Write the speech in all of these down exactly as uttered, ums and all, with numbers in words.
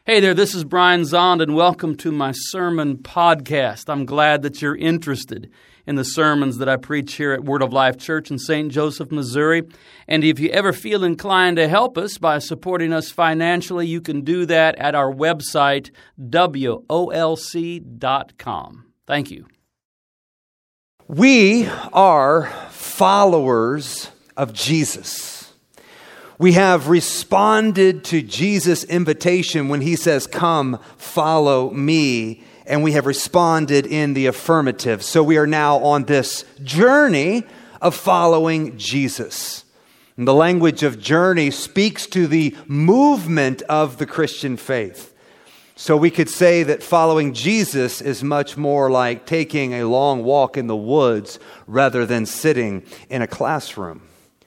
Hey there, this is Brian Zond, and welcome to my sermon podcast. I'm glad that you're interested in the sermons that I preach here at Word of Life Church in Saint Joseph, Missouri. And if you ever feel inclined to help us by supporting us financially, you can do that at our website, W O L C dot com. Thank you. We are followers of Jesus. We have responded to Jesus' invitation when he says, "Come, follow me," and we have responded in the affirmative. So we are now on this journey of following Jesus. And the language of journey speaks to the movement of the Christian faith. So we could say that following Jesus is much more like taking a long walk in the woods rather than sitting in a classroom.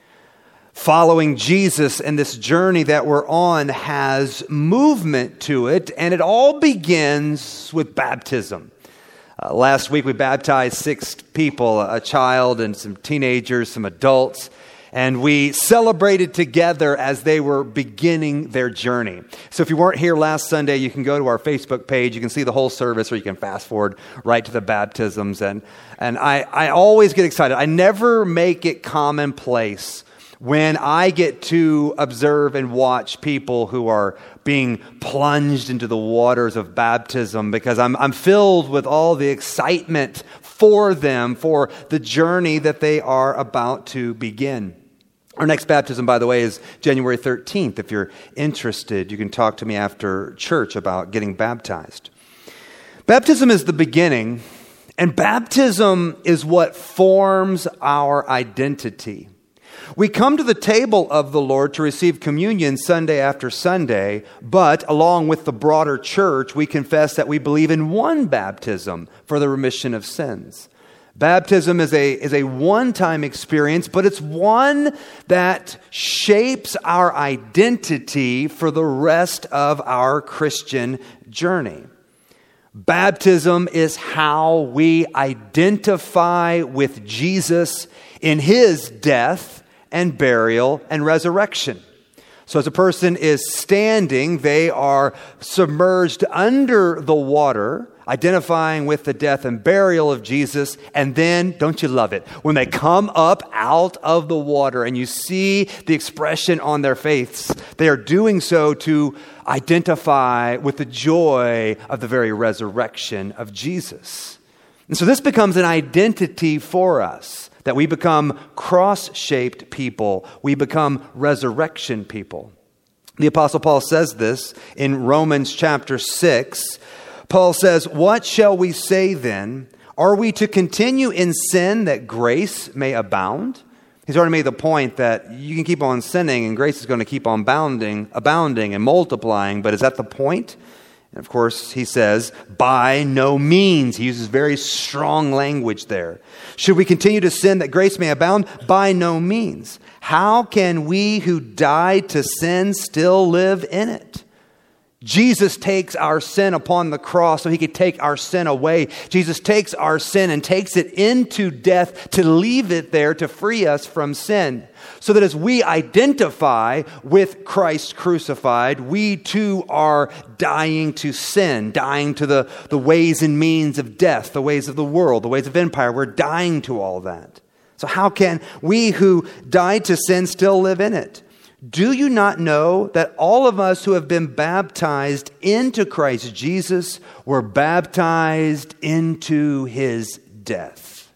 Following Jesus and this journey that we're on has movement to it, and it all begins with baptism. Uh, last week we baptized six people, a child and some teenagers, some adults, and we celebrated together as they were beginning their journey. So if you weren't here last Sunday, you can go to our Facebook page. You can see the whole service, or you can fast forward right to the baptisms. And, and I, I always get excited. I never make it commonplace when I get to observe and watch people who are being plunged into the waters of baptism, because I'm, I'm filled with all the excitement for them, for the journey that they are about to begin. Our next baptism, by the way, is January thirteenth. If you're interested, you can talk to me after church about getting baptized. Baptism is the beginning, and baptism is what forms our identity. We come to the table of the Lord to receive communion Sunday after Sunday, but along with the broader church, we confess that we believe in one baptism for the remission of sins. Baptism is a, is a one-time experience, but it's one that shapes our identity for the rest of our Christian journey. Baptism is how we identify with Jesus in his death and burial and resurrection. So as a person is standing, they are submerged under the water, identifying with the death and burial of Jesus. And then, don't you love it, when they come up out of the water and you see the expression on their faces, they are doing so to identify with the joy of the very resurrection of Jesus. And so this becomes an identity for us, that we become cross-shaped people. We become resurrection people. The Apostle Paul says this in Romans chapter six. Paul says, "What shall we say then? Are we to continue in sin that grace may abound?" He's already made the point that you can keep on sinning and grace is going to keep on abounding, abounding and multiplying. But is that the point? And of course, he says, by no means. He uses very strong language there. Should we continue to sin that grace may abound? By no means. How can we who died to sin still live in it? Jesus takes our sin upon the cross so he could take our sin away. Jesus takes our sin and takes it into death to leave it there to free us from sin. So that as we identify with Christ crucified, we too are dying to sin, dying to the, the ways and means of death, the ways of the world, the ways of empire. We're dying to all that. So how can we who died to sin still live in it? Do you not know that all of us who have been baptized into Christ Jesus were baptized into his death?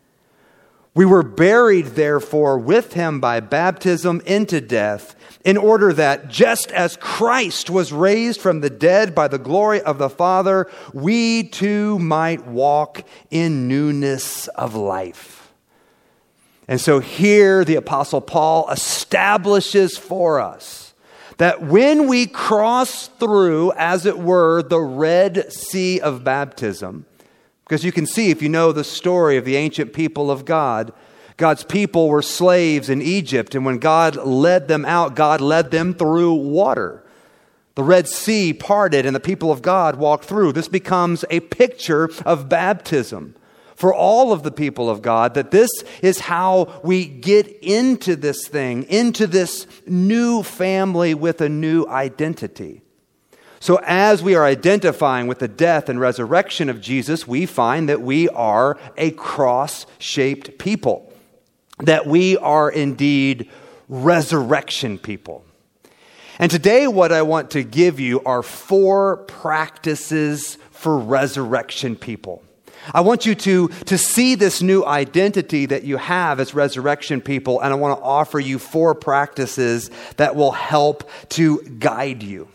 We were buried, therefore, with him by baptism into death, in order that just as Christ was raised from the dead by the glory of the Father, we too might walk in newness of life. And so here the Apostle Paul establishes for us that when we cross through, as it were, the Red Sea of baptism, because you can see if you know the story of the ancient people of God, God's people were slaves in Egypt, and when God led them out, God led them through water. The Red Sea parted and the people of God walked through. This becomes a picture of baptism for all of the people of God, that this is how we get into this thing, into this new family with a new identity. So as we are identifying with the death and resurrection of Jesus, we find that we are a cross-shaped people, that we are indeed resurrection people. And today what I want to give you are four practices for resurrection people. I want you to, to see this new identity that you have as resurrection people, and I want to offer you four practices that will help to guide you.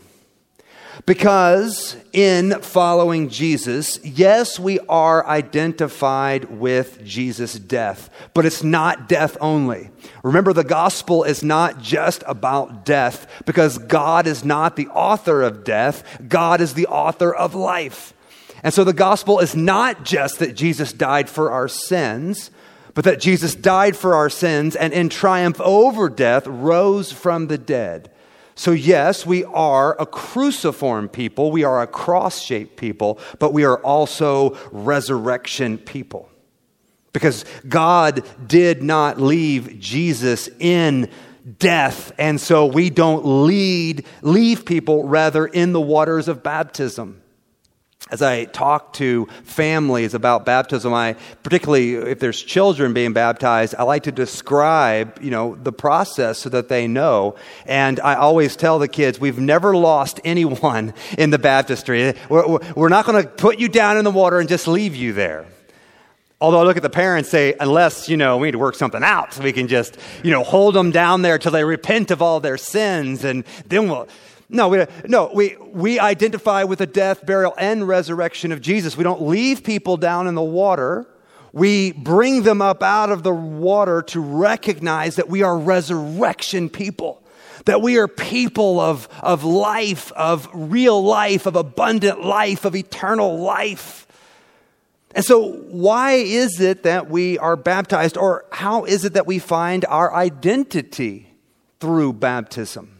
Because in following Jesus, yes, we are identified with Jesus' death, but it's not death only. Remember, the gospel is not just about death, because God is not the author of death. God is the author of life. And so the gospel is not just that Jesus died for our sins, but that Jesus died for our sins and in triumph over death rose from the dead. So yes, we are a cruciform people, we are a cross-shaped people, but we are also resurrection people. Because God did not leave Jesus in death, and so we don't lead, leave people rather in the waters of baptism. As I talk to families about baptism, I, particularly if there's children being baptized, I like to describe, you know, the process so that they know. And I always tell the kids, we've never lost anyone in the baptistry. We're, we're not going to put you down in the water and just leave you there. Although I look at the parents and say, unless, you know, we need to work something out so we can just, you know, hold them down there till they repent of all their sins, and then we'll... No, we, no, we, we identify with the death, burial, and resurrection of Jesus. We don't leave people down in the water. We bring them up out of the water to recognize that we are resurrection people, that we are people of, of life, of real life, of abundant life, of eternal life. And so why is it that we are baptized, or how is it that we find our identity through baptism?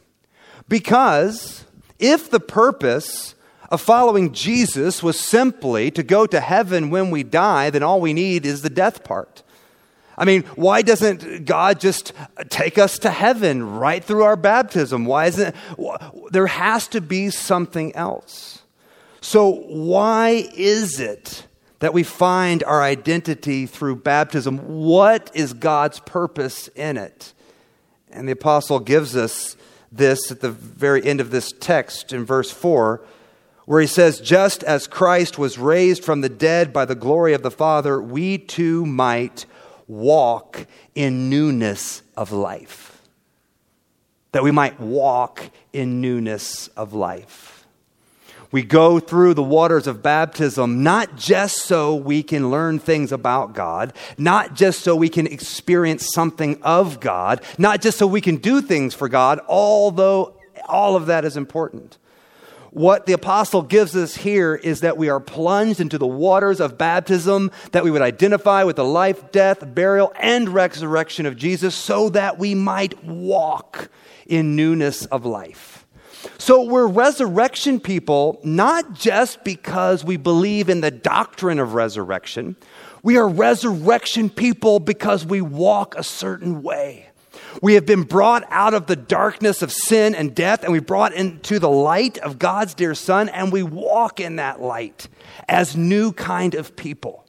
Because if the purpose of following Jesus was simply to go to heaven when we die, then all we need is the death part. I mean, why doesn't God just take us to heaven right through our baptism? Why isn't it? There has to be something else. So why is it that we find our identity through baptism? What is God's purpose in it? And the apostle gives us this at the very end of this text in verse four, where he says, just as Christ was raised from the dead by the glory of the Father, we too might walk in newness of life. That we might walk in newness of life. We go through the waters of baptism not just so we can learn things about God, not just so we can experience something of God, not just so we can do things for God, although all of that is important. What the apostle gives us here is that we are plunged into the waters of baptism, that we would identify with the life, death, burial, and resurrection of Jesus so that we might walk in newness of life. So we're resurrection people, not just because we believe in the doctrine of resurrection. We are resurrection people because we walk a certain way. We have been brought out of the darkness of sin and death, and we brought into the light of God's dear Son, and we walk in that light as new kind of people.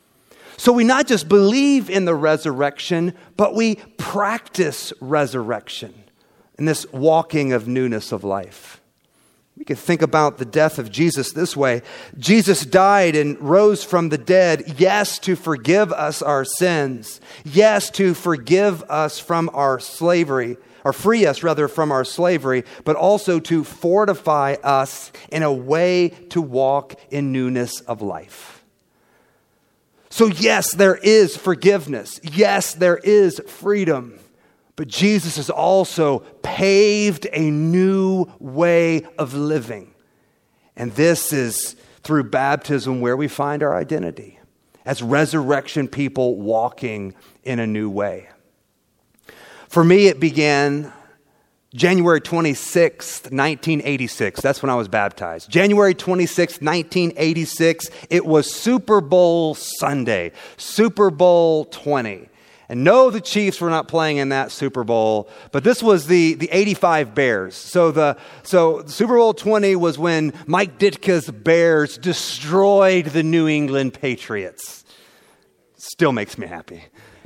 So we not just believe in the resurrection, but we practice resurrection. In this walking of newness of life. We can think about the death of Jesus this way. Jesus died and rose from the dead, yes, to forgive us our sins. Yes, to forgive us from our slavery, or free us rather from our slavery, but also to fortify us in a way to walk in newness of life. So yes, there is forgiveness. Yes, there is freedom. But Jesus has also paved a new way of living. And this is through baptism where we find our identity as resurrection people walking in a new way. For me, it began January twenty-sixth, nineteen eighty-six. That's when I was baptized. January twenty-sixth, nineteen eighty-six. It was Super Bowl Sunday, Super Bowl twenty. And no, the Chiefs were not playing in that Super Bowl, but this was the, the eighty-five Bears. So the so Super Bowl twenty was when Mike Ditka's Bears destroyed the New England Patriots. Still makes me happy.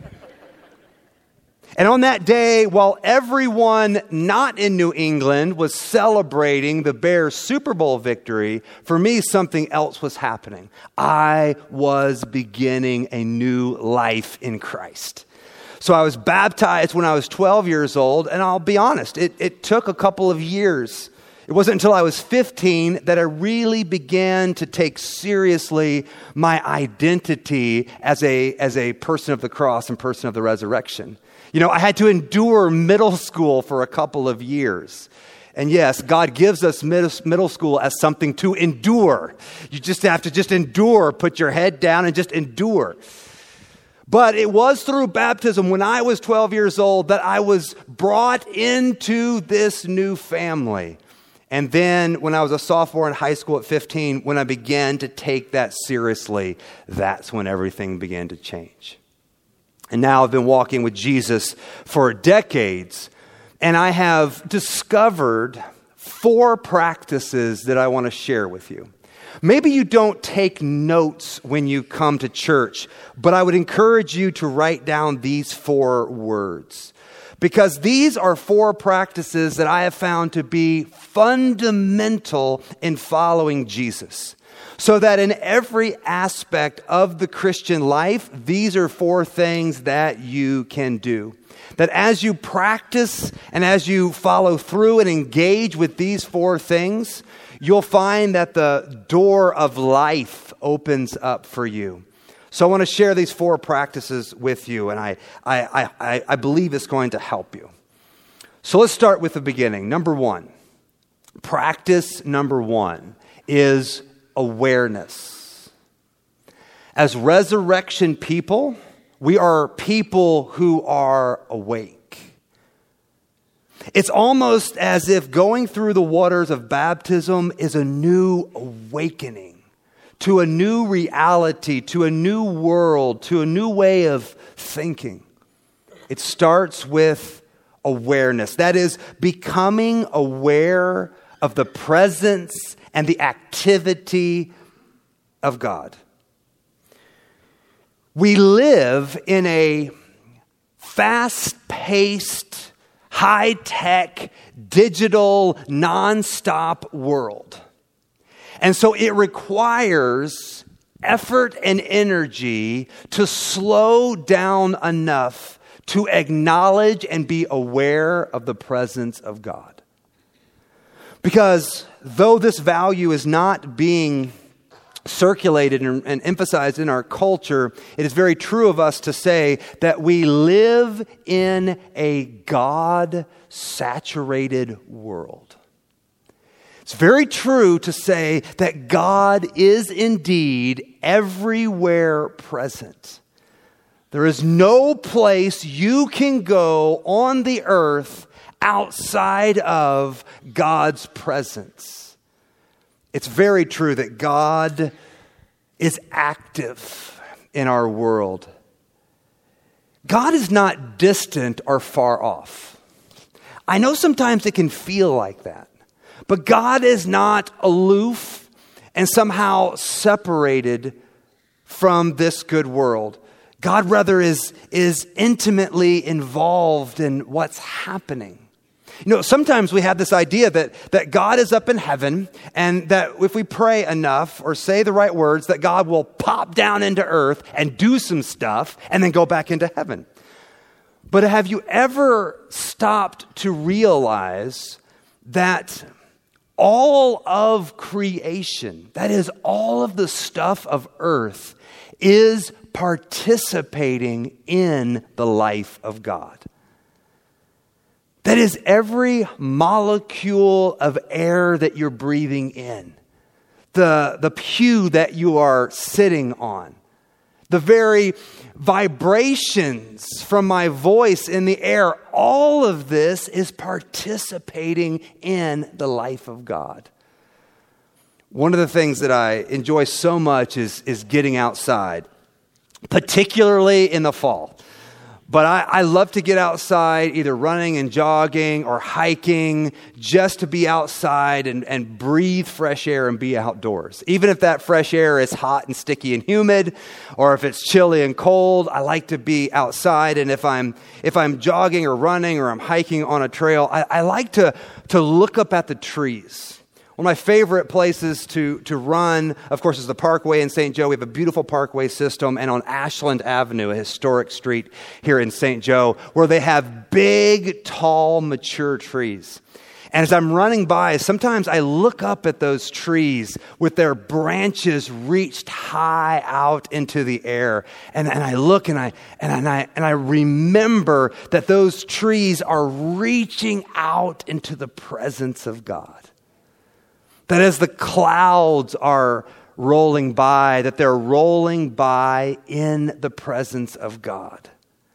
And on that day, while everyone not in New England was celebrating the Bears' Super Bowl victory, for me, something else was happening. I was beginning a new life in Christ. So I was baptized when I was twelve years old, and I'll be honest, it, it took a couple of years. It wasn't until I was fifteen that I really began to take seriously my identity as a, as a person of the cross and person of the resurrection. You know, I had to endure middle school for a couple of years. And yes, God gives us middle school as something to endure. You just have to just endure, put your head down and just endure. But it was through baptism when I was twelve years old that I was brought into this new family. And then when I was a sophomore in high school at fifteen, when I began to take that seriously, that's when everything began to change. And now I've been walking with Jesus for decades, and I have discovered four practices that I want to share with you. Maybe you don't take notes when you come to church, but I would encourage you to write down these four words. Because these are four practices that I have found to be fundamental in following Jesus. So that in every aspect of the Christian life, these are four things that you can do. That as you practice and as you follow through and engage with these four things, you'll find that the door of life opens up for you. So I want to share these four practices with you, and I, I, I, I believe it's going to help you. So let's start with the beginning. Number one, practice number one is awareness. As resurrection people, we are people who are awake. It's almost as if going through the waters of baptism is a new awakening to a new reality, to a new world, to a new way of thinking. It starts with awareness. That is, becoming aware of the presence and the activity of God. We live in a fast-paced, high-tech, digital, non-stop world. And so it requires effort and energy to slow down enough to acknowledge and be aware of the presence of God. Because though this value is not being circulated and, and emphasized in our culture, it is very true of us to say that we live in a God-saturated world. It's very true to say that God is indeed everywhere present. There is no place you can go on the earth outside of God's presence. It's very true that God is active in our world. God is not distant or far off. I know sometimes it can feel like that. But God is not aloof and somehow separated from this good world. God rather is, is intimately involved in what's happening. You know, sometimes we have this idea that, that God is up in heaven and that if we pray enough or say the right words, that God will pop down into earth and do some stuff and then go back into heaven. But have you ever stopped to realize that all of creation, that is, all of the stuff of earth, is participating in the life of God? That is, every molecule of air that you're breathing in, the, the pew that you are sitting on, the very vibrations from my voice in the air, all of this is participating in the life of God. One of the things that I enjoy so much is, is getting outside, particularly in the fall. But I, I love to get outside, either running and jogging or hiking, just to be outside and, and breathe fresh air and be outdoors. Even if that fresh air is hot and sticky and humid, or if it's chilly and cold, I like to be outside. And if I'm if I'm jogging or running or I'm hiking on a trail, I, I like to, to look up at the trees. One of my favorite places to, to run, of course, is the Parkway in Saint Joe. We have a beautiful Parkway system, and on Ashland Avenue, a historic street here in Saint Joe, where they have big, tall, mature trees. And as I'm running by, sometimes I look up at those trees with their branches reached high out into the air. And, and I look and I, and, and, I, and I remember that those trees are reaching out into the presence of God. That as the clouds are rolling by, that they're rolling by in the presence of God.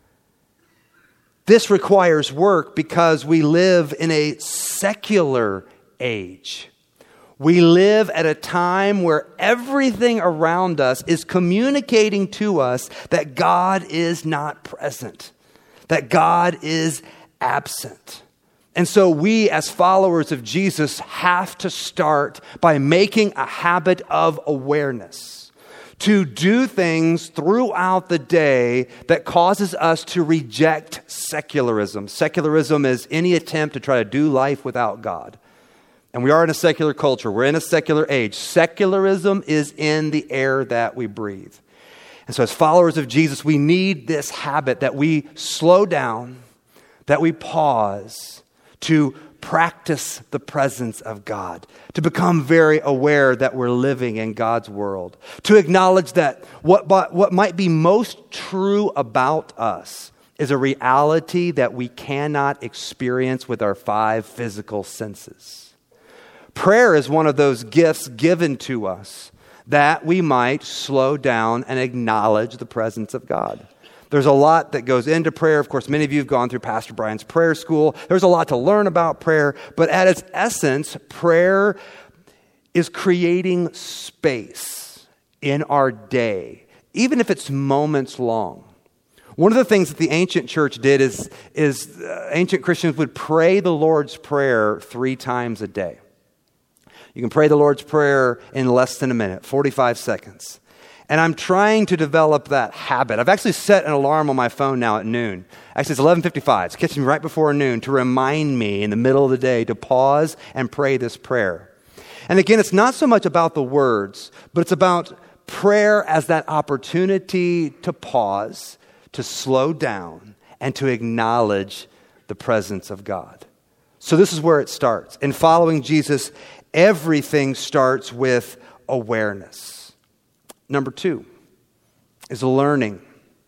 This requires work because we live in a secular age. We live at a time where everything around us is communicating to us that God is not present, that God is absent. And so we, as followers of Jesus, have to start by making a habit of awareness, to do things throughout the day that causes us to reject secularism. Secularism is any attempt to try to do life without God. And we are in a secular culture. We're in a secular age. Secularism is in the air that we breathe. And so as followers of Jesus, we need this habit that we slow down, that we pause, to practice the presence of God, to become very aware that we're living in God's world, to acknowledge that what, what might be most true about us is a reality that we cannot experience with our five physical senses. Prayer is one of those gifts given to us that we might slow down and acknowledge the presence of God. There's a lot that goes into prayer. Of course, many of you have gone through Pastor Brian's prayer school. There's a lot to learn about prayer. But at its essence, prayer is creating space in our day, even if it's moments long. One of the things that the ancient church did is, is uh, ancient Christians would pray the Lord's Prayer three times a day. You can pray the Lord's Prayer in less than a minute, forty-five seconds. And I'm trying to develop that habit. I've actually set an alarm on my phone now at noon. Actually, it's eleven fifty-five. It's catching me right before noon to remind me in the middle of the day to pause and pray this prayer. And again, it's not so much about the words, but it's about prayer as that opportunity to pause, to slow down, and to acknowledge the presence of God. So this is where it starts. In following Jesus, everything starts with awareness. Number two is learning.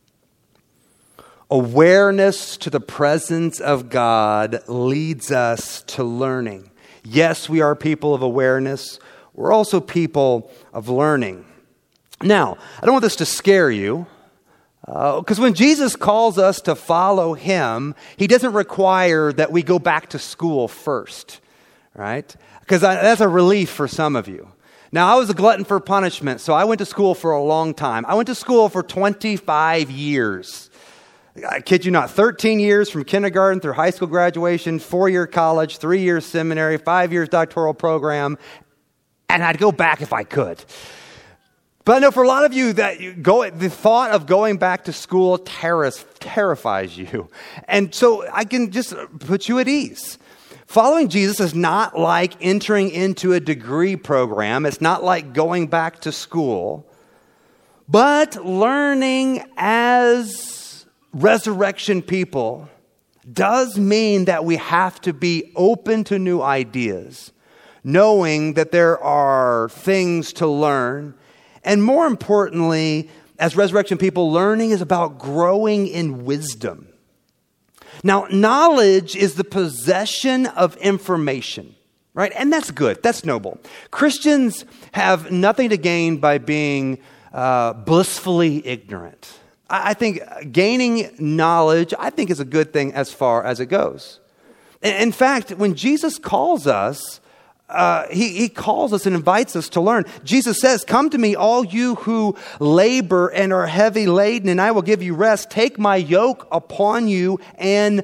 Awareness to the presence of God leads us to learning. Yes, we are people of awareness. We're also people of learning. Now, I don't want this to scare you, because uh, when Jesus calls us to follow him, he doesn't require that we go back to school first, right? Because that's a relief for some of you. Now, I was a glutton for punishment, so I went to school for a long time. I went to school for twenty-five years. I kid you not, thirteen years from kindergarten through high school graduation, four-year college, three years seminary, five years doctoral program, and I'd go back if I could. But I know for a lot of you that you go, the thought of going back to school terris, terrifies you. And so I can just put you at ease. Following Jesus is not like entering into a degree program. It's not like going back to school. But learning as resurrection people does mean that we have to be open to new ideas, knowing that there are things to learn. And more importantly, as resurrection people, learning is about growing in wisdom. Now, knowledge is the possession of information, right? And that's good. That's noble. Christians have nothing to gain by being uh, blissfully ignorant. I, I think gaining knowledge, I think, is a good thing as far as it goes. In fact, when Jesus calls us uh, he, he calls us and invites us to learn. Jesus says, come to me, all you who labor and are heavy laden, and I will give you rest. Take my yoke upon you and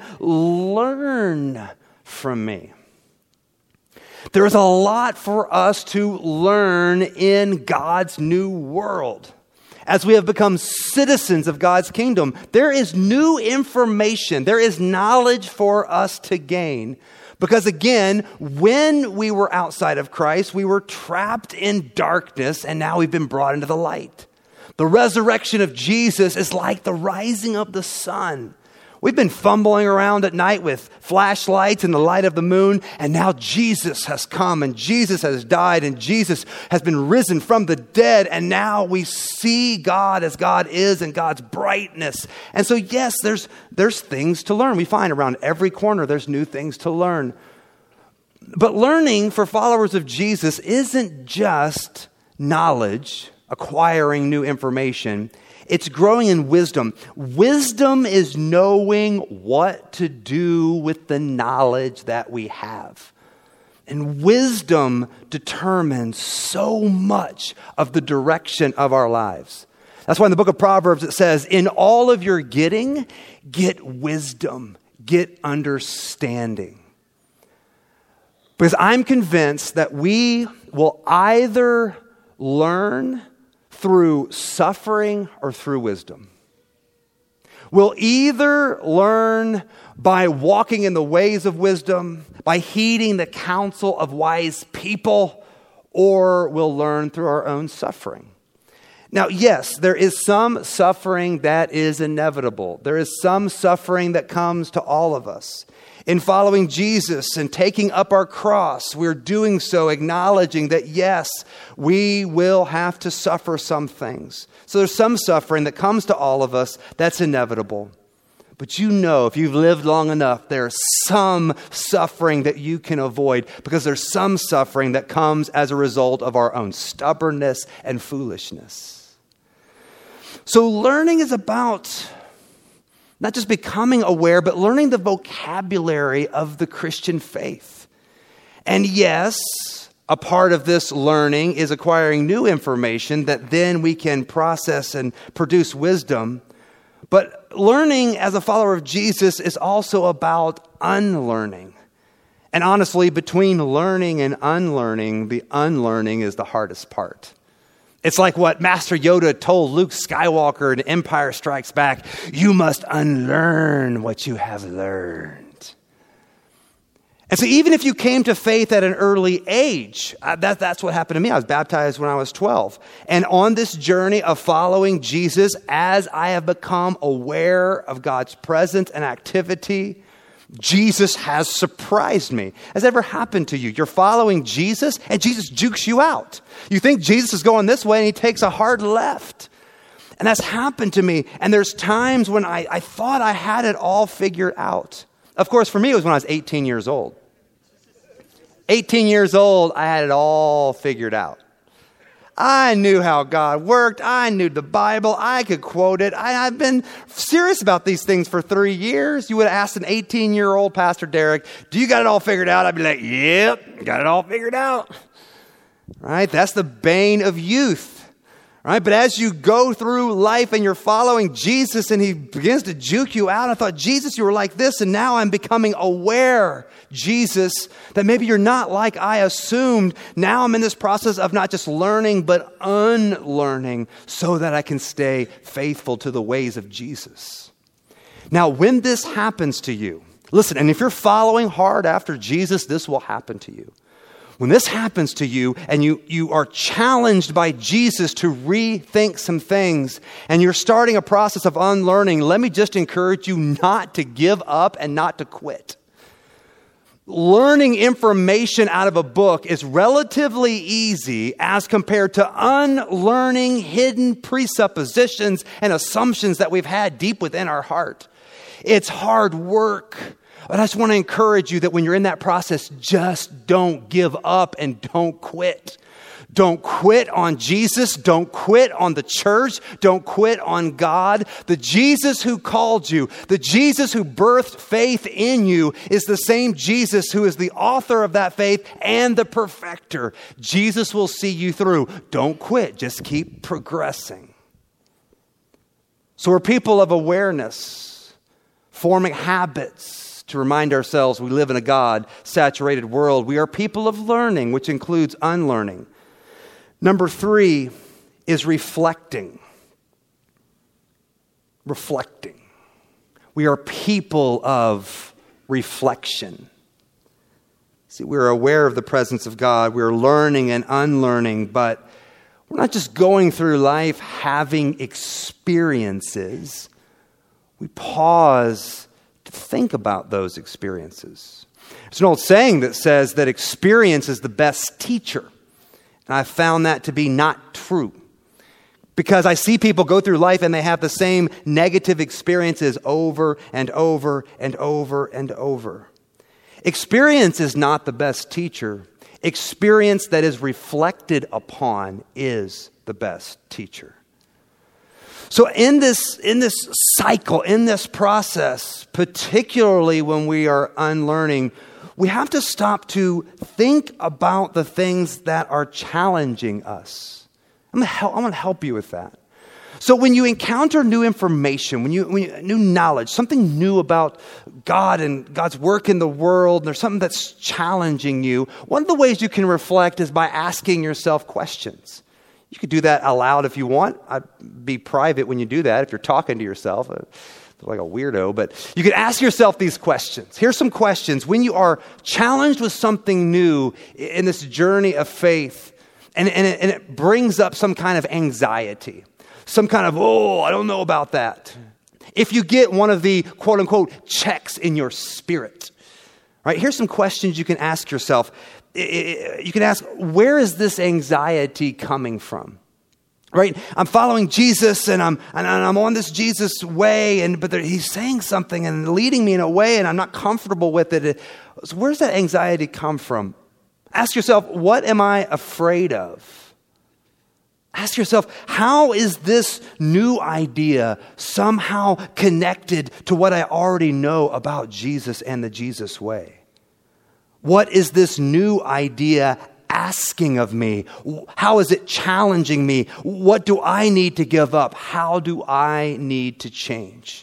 learn from me. There is a lot for us to learn in God's new world. As we have become citizens of God's kingdom, there is new information, there is knowledge for us to gain. Because again, when we were outside of Christ, we were trapped in darkness, and now we've been brought into the light. The resurrection of Jesus is like the rising of the sun. We've been fumbling around at night with flashlights and the light of the moon, and now Jesus has come, and Jesus has died, and Jesus has been risen from the dead, and now we see God as God is and God's brightness. And so yes, there's, there's things to learn. We find around every corner there's new things to learn. But learning for followers of Jesus isn't just knowledge, acquiring new information. It's growing in wisdom. Wisdom is knowing what to do with the knowledge that we have. And wisdom determines so much of the direction of our lives. That's why in the book of Proverbs it says, in all of your getting, get wisdom, get understanding. Because I'm convinced that we will either learn through suffering or through wisdom. We'll either learn by walking in the ways of wisdom, by heeding the counsel of wise people, or we'll learn through our own suffering. Now, yes, there is some suffering that is inevitable. There is some suffering that comes to all of us. In following Jesus and taking up our cross, we're doing so acknowledging that, yes, we will have to suffer some things. So there's some suffering that comes to all of us that's inevitable. But you know, if you've lived long enough, there's some suffering that you can avoid because there's some suffering that comes as a result of our own stubbornness and foolishness. So learning is about not just becoming aware, but learning the vocabulary of the Christian faith. And yes, a part of this learning is acquiring new information that then we can process and produce wisdom. But learning as a follower of Jesus is also about unlearning. And honestly, between learning and unlearning, the unlearning is the hardest part. It's like what Master Yoda told Luke Skywalker in Empire Strikes Back, you must unlearn what you have learned. And so even if you came to faith at an early age, uh, that, that's what happened to me. I was baptized when I was twelve. And on this journey of following Jesus, as I have become aware of God's presence and activity, Jesus has surprised me. Has that ever happened to you? You're following Jesus and Jesus jukes you out. You think Jesus is going this way and he takes a hard left. And that's happened to me. And there's times when I, I thought I had it all figured out. Of course, for me, it was when I was eighteen years old. eighteen years old, I had it all figured out. I knew how God worked. I knew the Bible. I could quote it. I, I've been serious about these things for three years. You would have asked an eighteen-year-old Pastor Derek, do you got it all figured out? I'd be like, yep, got it all figured out. Right? That's the bane of youth. Right? But as you go through life and you're following Jesus and he begins to juke you out, I thought, Jesus, you were like this, and now I'm becoming aware, Jesus, that maybe you're not like I assumed. Now I'm in this process of not just learning, but unlearning so that I can stay faithful to the ways of Jesus. Now, when this happens to you, listen, and if you're following hard after Jesus, this will happen to you. When this happens to you and you, you are challenged by Jesus to rethink some things and you're starting a process of unlearning, let me just encourage you not to give up and not to quit. Learning information out of a book is relatively easy as compared to unlearning hidden presuppositions and assumptions that we've had deep within our heart. It's hard work. But I just want to encourage you that when you're in that process, just don't give up and don't quit. Don't quit on Jesus. Don't quit on the church. Don't quit on God. The Jesus who called you, the Jesus who birthed faith in you, is the same Jesus who is the author of that faith and the perfecter. Jesus will see you through. Don't quit. Just keep progressing. So we're people of awareness, forming habits to remind ourselves we live in a God-saturated world. We are people of learning, which includes unlearning. Number three is reflecting. Reflecting. We are people of reflection. See, we're aware of the presence of God. We're learning and unlearning, but we're not just going through life having experiences. We pause to think about those experiences. There's an old saying that says that experience is the best teacher. And I found that to be not true. Because I see people go through life and they have the same negative experiences over and over and over and over. Experience is not the best teacher. Experience that is reflected upon is the best teacher. So in this, in this cycle, in this process, particularly when we are unlearning, we have to stop to think about the things that are challenging us. I'm going to help, I'm going to help you with that. So when you encounter new information, when you, when you new knowledge, something new about God and God's work in the world, and there's something that's challenging you, one of the ways you can reflect is by asking yourself questions. You could do that aloud if you want. I'd be private when you do that if you're talking to yourself. Like a weirdo, but you can ask yourself these questions. Here's some questions. When you are challenged with something new in this journey of faith, and, and, it, and it brings up some kind of anxiety, some kind of, oh, I don't know about that. If you get one of the quote unquote checks in your spirit, right? Here's some questions you can ask yourself. You can ask, where is this anxiety coming from? Right? I'm following Jesus and I'm and I'm on this Jesus way, and but there, he's saying something and leading me in a way and I'm not comfortable with it. So where's that anxiety come from? Ask yourself, what am I afraid of? Ask yourself, how is this new idea somehow connected to what I already know about Jesus and the Jesus way? What is this new idea asking of me? How is it challenging me? What do I need to give up? How do I need to change?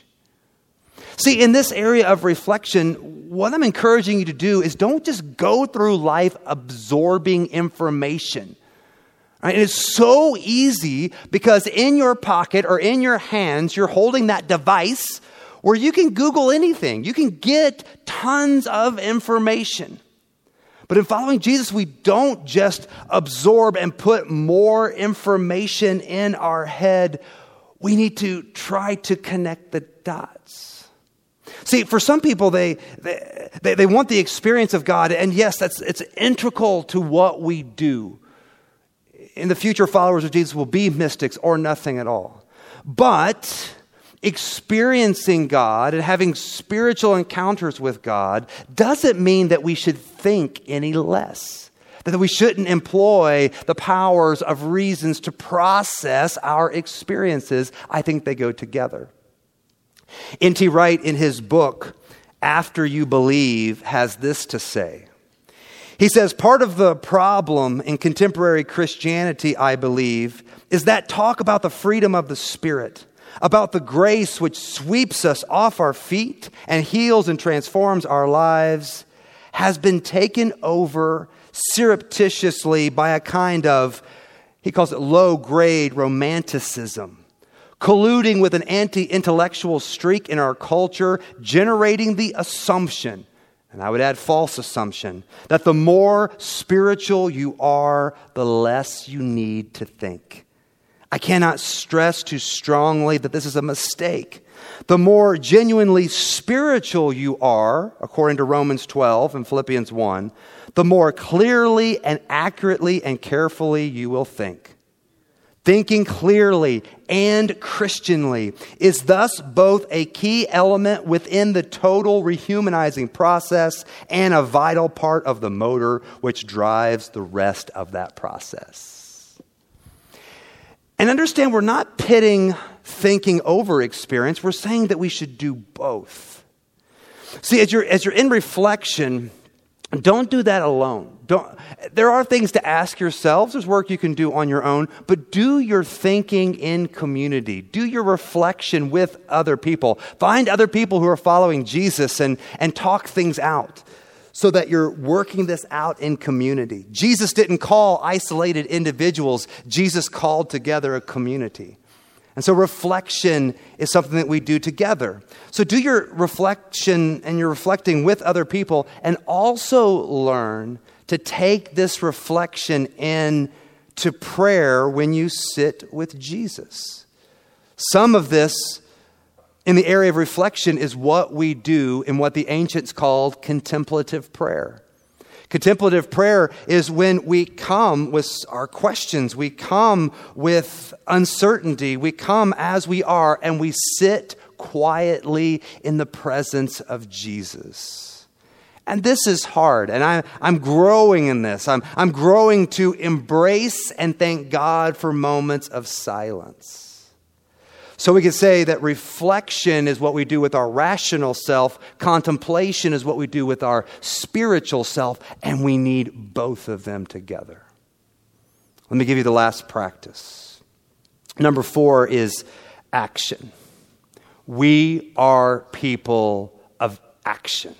See, in this area of reflection, what I'm encouraging you to do is don't just go through life absorbing information. Right? And it's so easy because in your pocket or in your hands, you're holding that device where you can Google anything. You can get tons of information. But in following Jesus, we don't just absorb and put more information in our head. We need to try to connect the dots. See, for some people, they they, they want the experience of God. And yes, that's it's integral to what we do. In the future, followers of Jesus will be mystics or nothing at all. But experiencing God and having spiritual encounters with God doesn't mean that we should think any less. That we shouldn't employ the powers of reasons to process our experiences. I think they go together. N T Wright, in his book, After You Believe, has this to say. He says, part of the problem in contemporary Christianity, I believe, is that talk about the freedom of the Spirit, about the grace which sweeps us off our feet and heals and transforms our lives, has been taken over surreptitiously by a kind of, he calls it low-grade romanticism, colluding with an anti-intellectual streak in our culture, generating the assumption, and I would add false assumption, that the more spiritual you are, the less you need to think. I cannot stress too strongly that this is a mistake. The more genuinely spiritual you are, according to Romans twelve and Philippians one, the more clearly and accurately and carefully you will think. Thinking clearly and Christianly is thus both a key element within the total rehumanizing process and a vital part of the motor which drives the rest of that process. And understand, we're not pitting thinking over experience. We're saying that we should do both. See, as you're, as you're in reflection, don't do that alone. Don't, there are things to ask yourselves. There's work you can do on your own, but do your thinking in community. Do your reflection with other people. Find other people who are following Jesus and, and talk things out so that you're working this out in community. Jesus didn't call isolated individuals. Jesus called together a community. And so reflection is something that we do together. So do your reflection and you're reflecting with other people, and also learn to take this reflection in to prayer when you sit with Jesus. Some of this in the area of reflection is what we do in what the ancients called contemplative prayer. Contemplative prayer is when we come with our questions, we come with uncertainty, we come as we are, and we sit quietly in the presence of Jesus. And this is hard, and I, I'm growing in this. I'm, I'm growing to embrace and thank God for moments of silence. So we could say that reflection is what we do with our rational self. Contemplation is what we do with our spiritual self. And we need both of them together. Let me give you the last practice. Number four is action. We are people of action.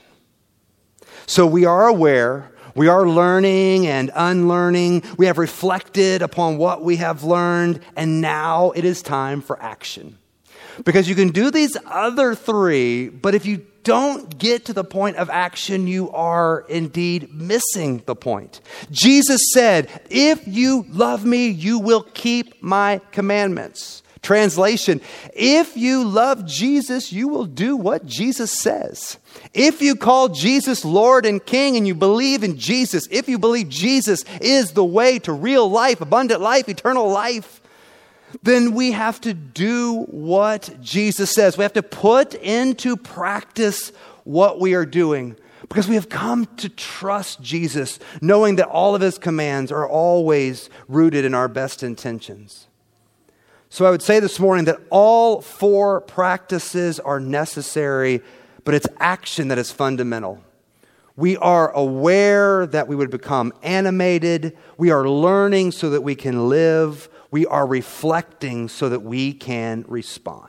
So we are aware. We are learning and unlearning. We have reflected upon what we have learned, and now it is time for action. Because you can do these other three, but if you don't get to the point of action, you are indeed missing the point. Jesus said, if you love me, you will keep my commandments. Translation, if you love Jesus, you will do what Jesus says. If you call Jesus Lord and King and you believe in Jesus, if you believe Jesus is the way to real life, abundant life, eternal life, then we have to do what Jesus says. We have to put into practice what we are doing, because we have come to trust Jesus, knowing that all of his commands are always rooted in our best intentions. So I would say this morning that all four practices are necessary, but it's action that is fundamental. We are aware that we would become animated. We are learning so that we can live. We are reflecting so that we can respond.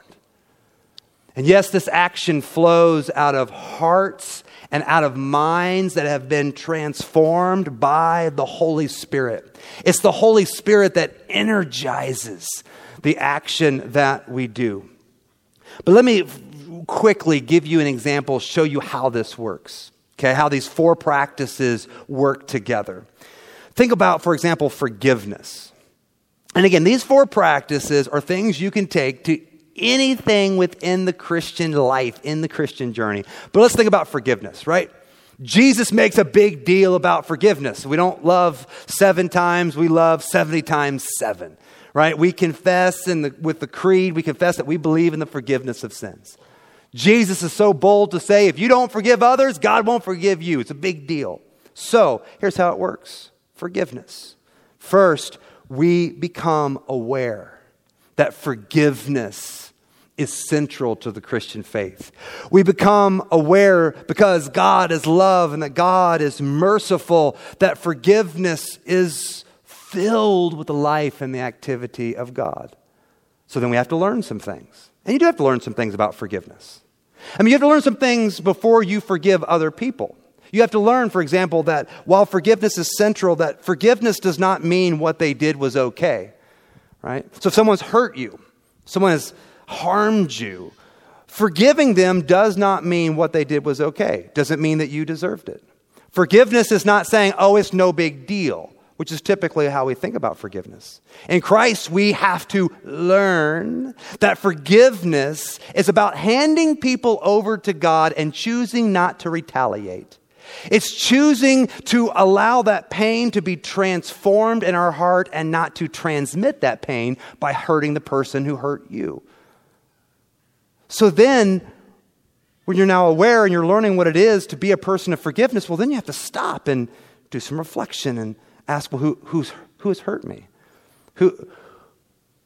And yes, this action flows out of hearts and out of minds that have been transformed by the Holy Spirit. It's the Holy Spirit that energizes the action that we do. But let me quickly give you an example, show you how this works. Okay, how these four practices work together. Think about, for example, forgiveness. And again, these four practices are things you can take to anything within the Christian life, in the Christian journey. But let's think about forgiveness, right? Jesus makes a big deal about forgiveness. We don't love seven times, we love seventy times seven, right? We confess in the, with the creed, we confess that we believe in the forgiveness of sins. Jesus is so bold to say, if you don't forgive others, God won't forgive you. It's a big deal. So here's how it works. Forgiveness. First, we become aware that forgiveness is central to the Christian faith. We become aware, because God is love and that God is merciful, that forgiveness is filled with the life and the activity of God. So then we have to learn some things. And you do have to learn some things about forgiveness. I mean, you have to learn some things before you forgive other people. You have to learn, for example, that while forgiveness is central, that forgiveness does not mean what they did was okay, right? So if someone's hurt you, someone has harmed you, forgiving them does not mean what they did was okay. Doesn't mean that you deserved it. Forgiveness is not saying, oh, it's no big deal, which is typically how we think about forgiveness. In Christ, we have to learn that forgiveness is about handing people over to God and choosing not to retaliate. It's choosing to allow that pain to be transformed in our heart and not to transmit that pain by hurting the person who hurt you. So then, when you're now aware and you're learning what it is to be a person of forgiveness, well, then you have to stop and do some reflection and ask, well, who, who's, who has hurt me? Who,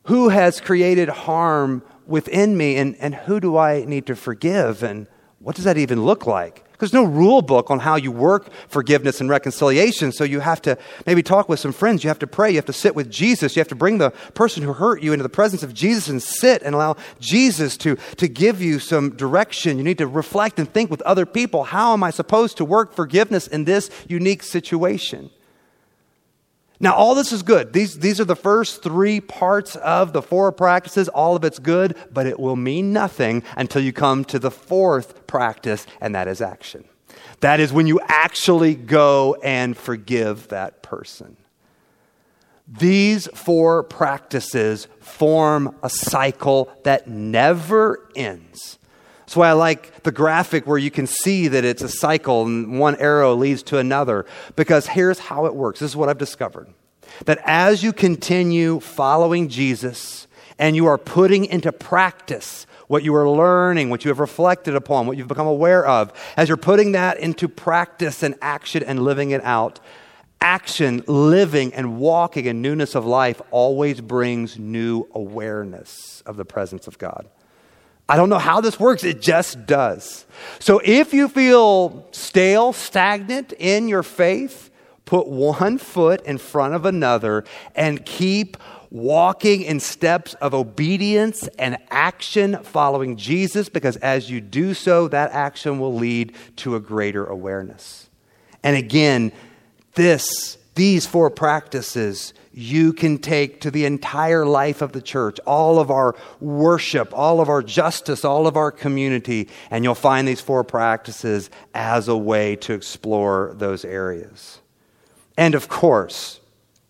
Who has created harm within me, and, and who do I need to forgive? And what does that even look like? There's no rule book on how you work forgiveness and reconciliation, so you have to maybe talk with some friends. You have to pray. You have to sit with Jesus. You have to bring the person who hurt you into the presence of Jesus and sit and allow Jesus to, to give you some direction. You need to reflect and think with other people. How am I supposed to work forgiveness in this unique situation? Now, all this is good. These, these are the first three parts of the four practices. All of it's good, but it will mean nothing until you come to the fourth practice, and that is action. That is when you actually go and forgive that person. These four practices form a cycle that never ends. That's why I like the graphic where you can see that it's a cycle and one arrow leads to another. Because here's how it works. This is what I've discovered. That as you continue following Jesus and you are putting into practice what you are learning, what you have reflected upon, what you've become aware of, as you're putting that into practice and action and living it out, action, living, and walking in newness of life always brings new awareness of the presence of God. I don't know how this works. It just does. So if you feel stale, stagnant in your faith, put one foot in front of another and keep walking in steps of obedience and action following Jesus, because as you do so, that action will lead to a greater awareness. And again, this, these four practices you can take to the entire life of the church, all of our worship, all of our justice, all of our community, and you'll find these four practices as a way to explore those areas. And of course,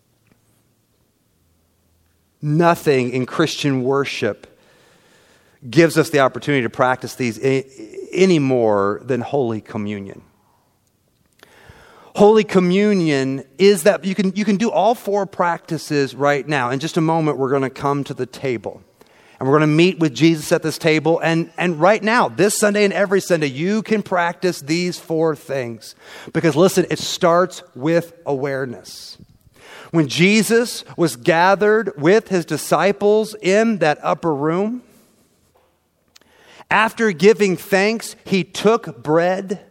nothing in Christian worship gives us the opportunity to practice these any more than Holy Communion. Holy Communion is that you can, you can do all four practices right now. In just a moment, we're going to come to the table. And we're going to meet with Jesus at this table. And, and right now, this Sunday and every Sunday, you can practice these four things. Because listen, it starts with awareness. When Jesus was gathered with his disciples in that upper room, after giving thanks, he took bread,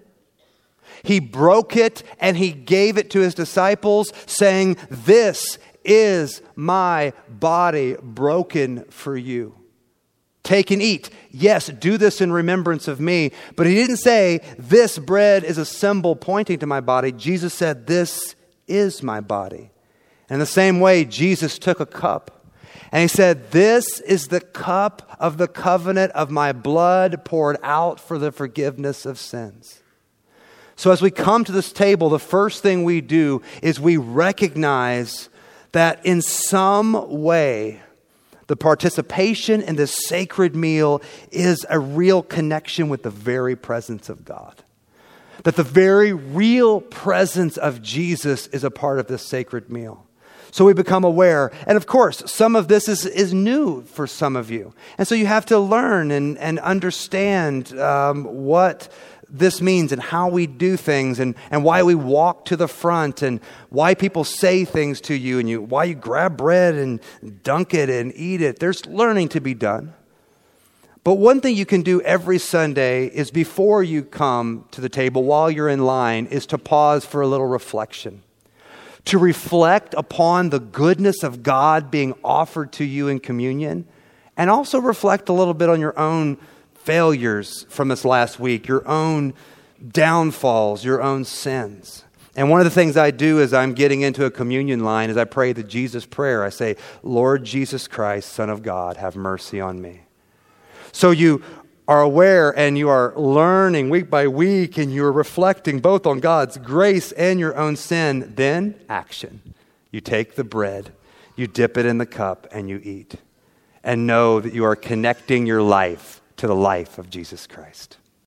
he broke it, and he gave it to his disciples, saying, "This is my body broken for you. Take and eat. Yes, do this in remembrance of me." But he didn't say, "This bread is a symbol pointing to my body." Jesus said, "This is my body." In the same way, Jesus took a cup and he said, "This is the cup of the covenant of my blood poured out for the forgiveness of sins." So as we come to this table, the first thing we do is we recognize that in some way, the participation in this sacred meal is a real connection with the very presence of God. That the very real presence of Jesus is a part of this sacred meal. So we become aware. And of course, some of this is, is new for some of you. And so you have to learn and, and understand um, what this means and how we do things and, and why we walk to the front and why people say things to you and you why you grab bread and dunk it and eat it. There's learning to be done. But one thing you can do every Sunday is before you come to the table, while you're in line, is to pause for a little reflection. To reflect upon the goodness of God being offered to you in communion, and also reflect a little bit on your own failures from this last week, your own downfalls, your own sins. And one of the things I do as I'm getting into a communion line is I pray the Jesus prayer. I say, "Lord Jesus Christ, Son of God, have mercy on me." So you are aware and you are learning week by week and you're reflecting both on God's grace and your own sin. Then action. You take the bread, you dip it in the cup, and you eat. And know that you are connecting your life to the life of Jesus Christ.